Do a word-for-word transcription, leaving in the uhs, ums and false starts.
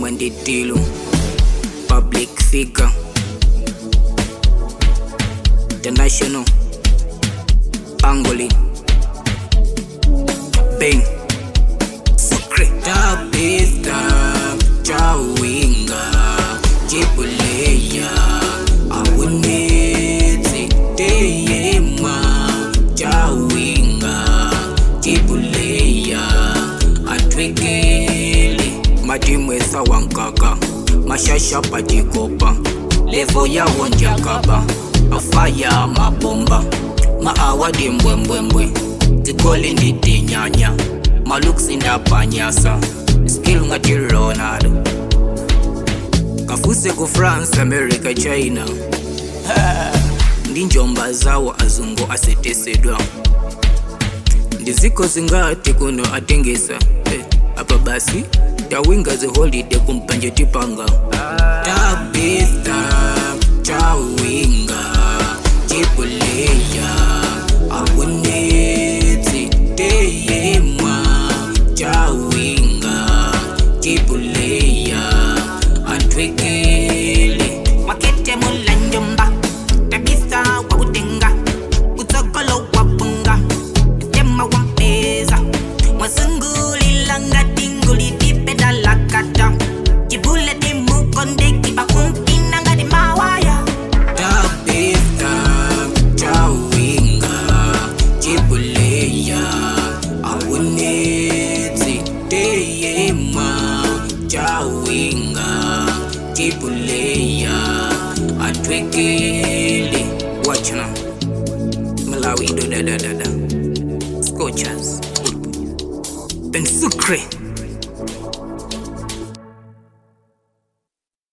Manditilu, public figure, the national, Pangoli, Bang, Secret, Tabitha, Chawinga, Jipuleya, Awunezi, Deyema, Chawinga, Jipuleya, Atwikeli, Majimwesa Wankaka, Mashasha Patikopa, Levo ya Wanjakaba, Afaya Mabomba, Maawadi Mbwembwembwe, Tikoli Nditi Nyanya, Maluksi Ndapanyasa, Skill Ngati Ronaldo, Kafuse ku France, America, China, Ndinjomba zawo azungu asetesedwa, Ndiziko zingati kuno atengesa, eh, apa basi Chawinga ze holiday kumpanje tipanga, Tabitha, Chawinga, Jipuleya, Awunezi, Deyema, Chawinga, Jipuleya, Atwikeli, Wakete mulanjomba, Tabitha wabutenga, Utokolo wabunga, Tema wampeza, Wasunguli langa tinguli dipeda lakata, Jibule di mukonde kiba kumpina nga di mawaya. Tabitha, Chawinga, Jipuleya, Awunezi, Deyema, Chawinga, Jipuleya, Atwikeli. Watch now, Malawi do da da da da, Scorchers, Ben Sucre.